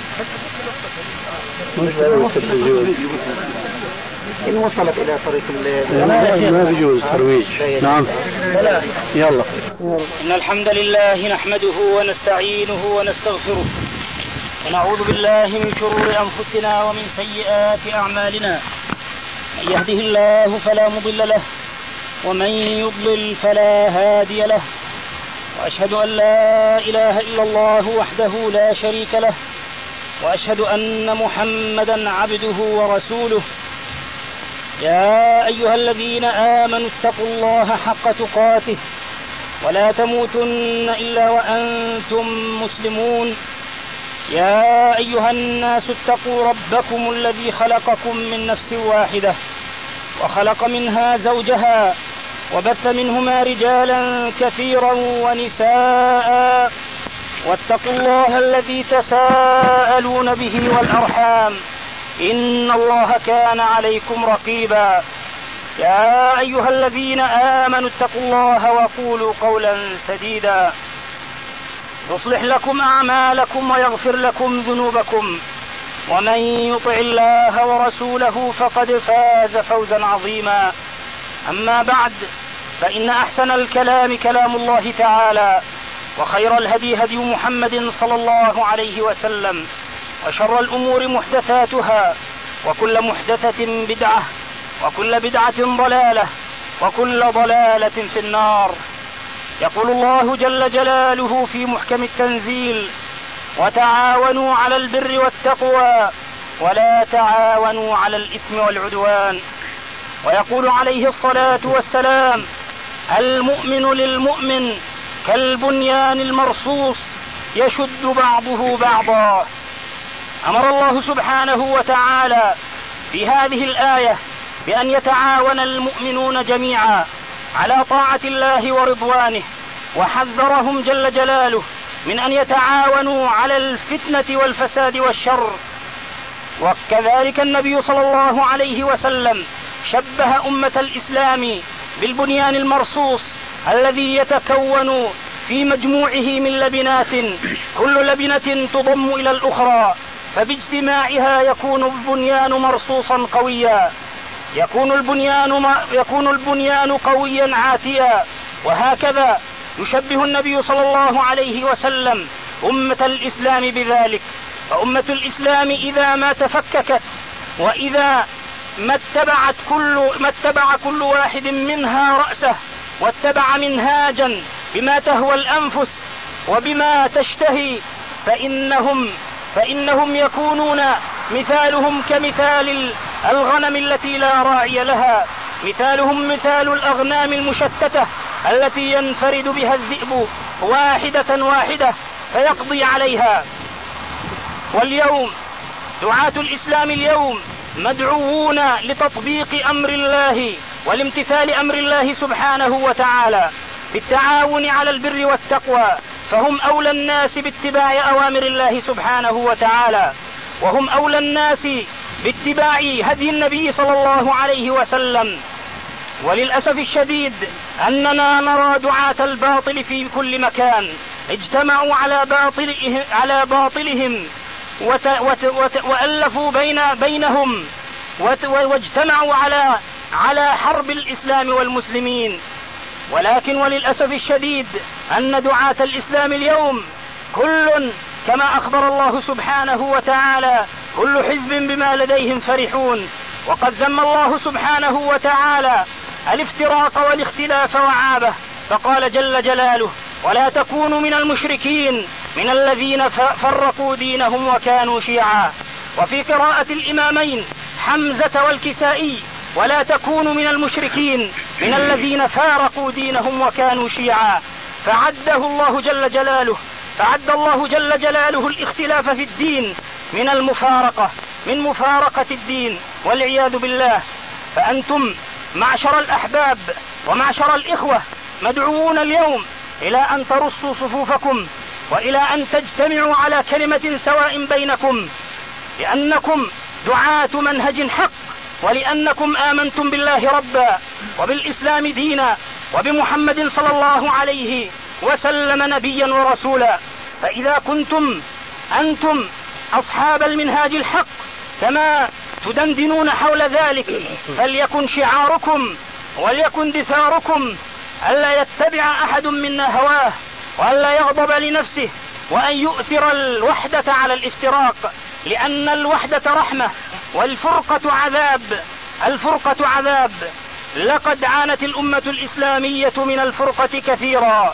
مش التلفزيون. إن وصلت إلى طريق ما بيجوز ترويج. نعم يلا. إن الحمد لله نحمده ونستعينه ونستغفره ونعوذ بالله من شرور أنفسنا ومن سيئات أعمالنا. من يهده الله فلا مضل له ومن يضلل فلا هادي له، وأشهد أن لا إله إلا الله وحده لا شريك له، وأشهد أن محمدا عبده ورسوله. يا أيها الذين آمنوا اتقوا الله حق تقاته ولا تموتن إلا وأنتم مسلمون. يا أيها الناس اتقوا ربكم الذي خلقكم من نفس واحدة وخلق منها زوجها وبث منهما رجالا كثيرا ونساء، واتقوا الله الذي تساءلون به والأرحام إن الله كان عليكم رقيبا. يا أيها الذين آمنوا اتقوا الله وقولوا قولا سديدا يصلح لكم أعمالكم ويغفر لكم ذنوبكم، ومن يطع الله ورسوله فقد فاز فوزا عظيما. أما بعد، فإن أحسن الكلام كلام الله تعالى، وخير الهدي هدي محمد صلى الله عليه وسلم، وشر الأمور محدثاتها، وكل محدثة بدعة، وكل بدعة ضلالة، وكل ضلالة في النار. يقول الله جل جلاله في محكم التنزيل: وتعاونوا على البر والتقوى ولا تعاونوا على الإثم والعدوان. ويقول عليه الصلاة والسلام: المؤمن للمؤمن كالبنيان المرصوص يشد بعضه بعضا. أمر الله سبحانه وتعالى في هذه الآية بأن يتعاون المؤمنون جميعا على طاعة الله ورضوانه، وحذرهم جل جلاله من أن يتعاونوا على الفتنة والفساد والشر. وكذلك النبي صلى الله عليه وسلم شبه أمة الإسلام بالبنيان المرصوص الذي يتكون في مجموعه من لبنات، كل لبنة تضم إلى الأخرى، فباجتماعها يكون البنيان مرصوصا قويا، يكون البنيان يكون البنيان قويا عاتيا. وهكذا يشبه النبي صلى الله عليه وسلم أمة الإسلام بذلك. فأمة الإسلام إذا ما تفككت، وإذا ما اتبعت كل ما اتبع كل واحد منها رأسه واتبع منهاجا بما تهوى الأنفس وبما تشتهي، فإنهم فإنهم يكونون مثالهم كمثال الغنم التي لا راعي لها، مثالهم مثال الأغنام المشتتة التي ينفرد بها الذئب واحدة واحدة فيقضي عليها. واليوم دعاة الإسلام اليوم مدعوون لتطبيق أمر الله والامتثال أمر الله سبحانه وتعالى بالتعاون على البر والتقوى، فهم أولى الناس باتباع أوامر الله سبحانه وتعالى، وهم أولى الناس باتباع هدي النبي صلى الله عليه وسلم. وللأسف الشديد أننا نرى دعاة الباطل في كل مكان اجتمعوا على باطلهم, على باطلهم وت وت وت وألفوا بين بينهم واجتمعوا على على حرب الإسلام والمسلمين. ولكن وللأسف الشديد أن دعاة الإسلام اليوم كل كما أخبر الله سبحانه وتعالى كل حزب بما لديهم فرحون. وقد ذم الله سبحانه وتعالى الافتراق والاختلاف وعابه، فقال جل جلاله: ولا تكونوا من المشركين من الذين فرقوا دينهم وكانوا شيعا. وفي قراءة الإمامين حمزة والكسائي: ولا تكونوا من المشركين من الذين فارقوا دينهم وكانوا شيعا. فعده الله جل جلاله فعد الله جل جلاله الاختلاف في الدين من المفارقة من مفارقة الدين والعياذ بالله. فأنتم معشر الأحباب ومعشر الإخوة مدعوون اليوم إلى أن ترصوا صفوفكم وإلى أن تجتمعوا على كلمة سواء بينكم، لأنكم دعاة منهج حق، ولأنكم آمنتم بالله ربا وبالإسلام دينا وبمحمد صلى الله عليه وسلم نبيا ورسولا. فإذا كنتم أنتم أصحاب المنهاج الحق كما تدندنون حول ذلك، فليكن شعاركم وليكن دثاركم ألا يتبع أحد منا هواه، وألا يغضب لنفسه، وأن يؤثر الوحدة على الافتراق، لأن الوحدة رحمة والفرقة عذاب. الفرقة عذاب. لقد عانت الأمة الإسلامية من الفرقة كثيرا،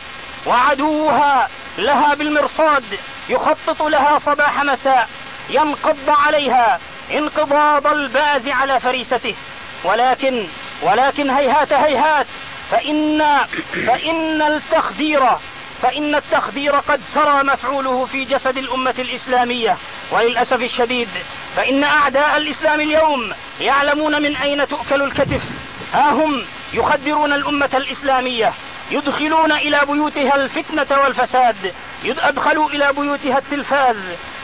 وعدوها لها بالمرصاد يخطط لها صباح مساء، ينقض عليها انقضاض الباز على فريسته. ولكن ولكن هيهات هيهات، فإن فإن التخدير فإن التخدير قد سرى مفعوله في جسد الأمة الإسلامية. وللأسف الشديد فإن أعداء الإسلام اليوم يعلمون من أين تؤكل الكتف. ها هم يخدرون الأمة الإسلامية، يدخلون إلى بيوتها الفتنة والفساد، أدخلوا إلى بيوتها التلفاز،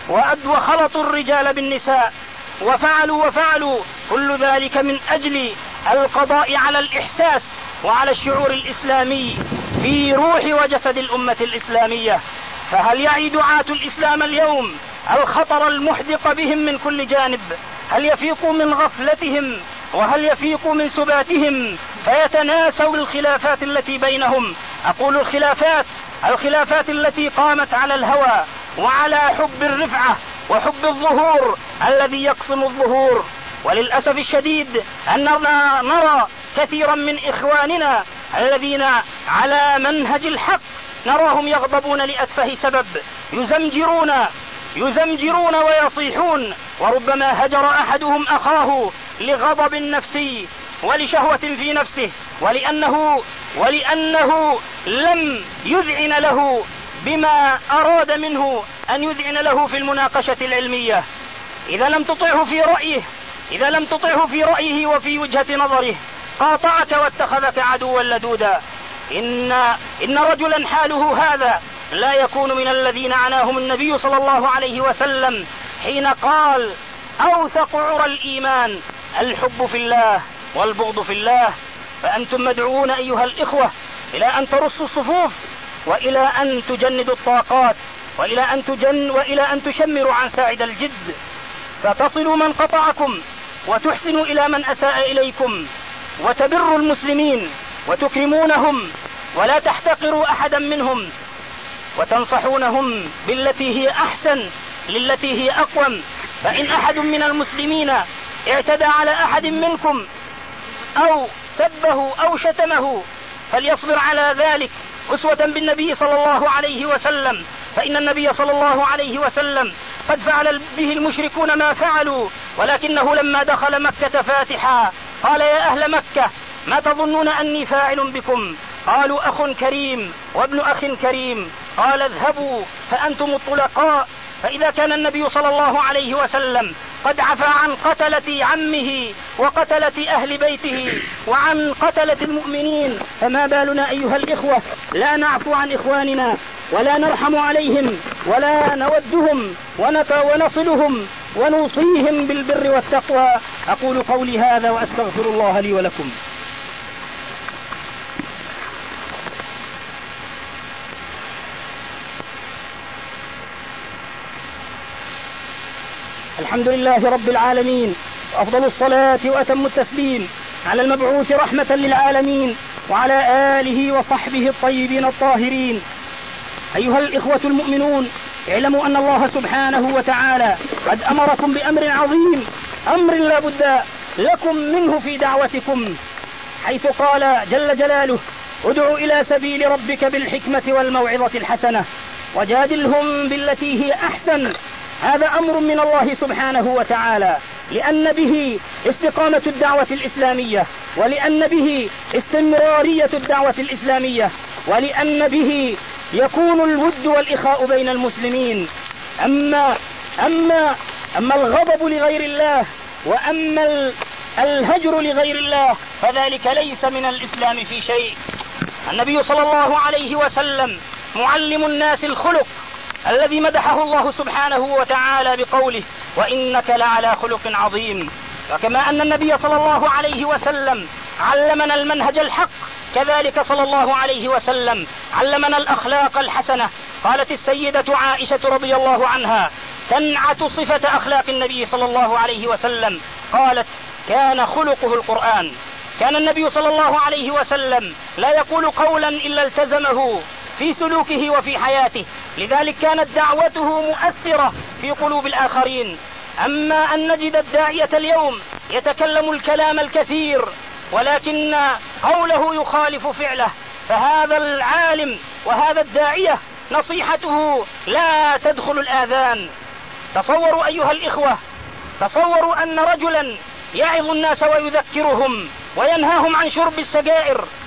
وخلطوا الرجال بالنساء، وفعلوا وفعلوا كل ذلك من أجل القضاء على الإحساس وعلى الشعور الإسلامي في روح وجسد الأمة الإسلامية. فهل يعي دعاة الإسلام اليوم الخطر المحدق بهم من كل جانب؟ هل يفيقوا من غفلتهم وهل يفيقوا من سباتهم فيتناسوا الخلافات التي بينهم؟ أقول الخلافات الخلافات التي قامت على الهوى وعلى حب الرفعة وحب الظهور الذي يقسم الظهور. وللأسف الشديد أننا نرى كثيرا من إخواننا الذين على منهج الحق نراهم يغضبون لأتفه سبب، يزمجرون يزمجرون ويصيحون، وربما هجر أحدهم أخاه لغضب نفسي ولشهوة في نفسه، ولأنه ولأنه لم يذعن له بما أراد منه أن يذعن له في المناقشة العلمية. إذا لم تطعه في رأيه إذا لم تطعه في رأيه وفي وجهة نظره قاطعك واتخذك عدوا لدودا. إن إن رجلا حاله هذا لا يكون من الذين عناهم النبي صلى الله عليه وسلم حين قال: أوثق عرى الإيمان الحب في الله والبغض في الله. فأنتم مدعوون أيها الإخوة إلى أن ترصوا الصفوف، وإلى أن تجندوا الطاقات، وإلى أن تجن وإلى أن تشمروا عن ساعد الجد، فتصلوا من قطعكم وتحسنوا إلى من أساء إليكم، وتبروا المسلمين وتكرمونهم ولا تحتقروا أحدا منهم، وتنصحونهم بالتي هي أحسن للتي هي أقوم. فإن أحد من المسلمين اعتدى على أحد منكم أو سبه أو شتمه فليصبر على ذلك أسوة بالنبي صلى الله عليه وسلم، فإن النبي صلى الله عليه وسلم قد فعل به المشركون ما فعلوا، ولكنه لما دخل مكة فاتحا قال: يا أهل مكة ما تظنون أني فاعل بكم؟ قالوا: أخ كريم وابن أخ كريم. قال: اذهبوا فأنتم الطلقاء. فإذا كان النبي صلى الله عليه وسلم قد عفى عن قتلة عمه وقتلة أهل بيته وعن قتلة المؤمنين، فما بالنا أيها الإخوة لا نعفو عن إخواننا ولا نرحم عليهم ولا نودهم ونصلهم ونوصيهم بالبر والتقوى. أقول قولي هذا وأستغفر الله لي ولكم. الحمد لله رب العالمين، وأفضل الصلاة وأتم التسليم على المبعوث رحمة للعالمين وعلى آله وصحبه الطيبين الطاهرين. أيها الإخوة المؤمنون، اعلموا أن الله سبحانه وتعالى قد أمركم بأمر عظيم، أمر لا بد لكم منه في دعوتكم، حيث قال جل جلاله: ادع إلى سبيل ربك بالحكمة والموعظة الحسنة وجادلهم بالتي هي أحسن. هذا أمر من الله سبحانه وتعالى، لأن به استقامة الدعوة الإسلامية، ولأن به استمرارية الدعوة الإسلامية، ولأن به يكون الود والإخاء بين المسلمين. أما أما أما الغضب لغير الله وأما الهجر لغير الله فذلك ليس من الإسلام في شيء. النبي صلى الله عليه وسلم معلم الناس الخلق الذي مدحه الله سبحانه وتعالى بقوله: وإنك لعلى خلق عظيم. وكما أن النبي صلى الله عليه وسلم علمنا المنهج الحق، كذلك صلى الله عليه وسلم علمنا الأخلاق الحسنة. قالت السيدة عائشة رضي الله عنها تنعت صفة أخلاق النبي صلى الله عليه وسلم، قالت: كان خلقه القرآن. كان النبي صلى الله عليه وسلم لا يقول قولا إلا التزمه في سلوكه وفي حياته، لذلك كانت دعوته مؤثرة في قلوب الآخرين. أما أن نجد الداعية اليوم يتكلم الكلام الكثير ولكن قوله يخالف فعله، فهذا العالم وهذا الداعية نصيحته لا تدخل الآذان. تصوروا أيها الإخوة، تصوروا أن رجلا يعظ الناس ويذكرهم وينهاهم عن شرب السجائر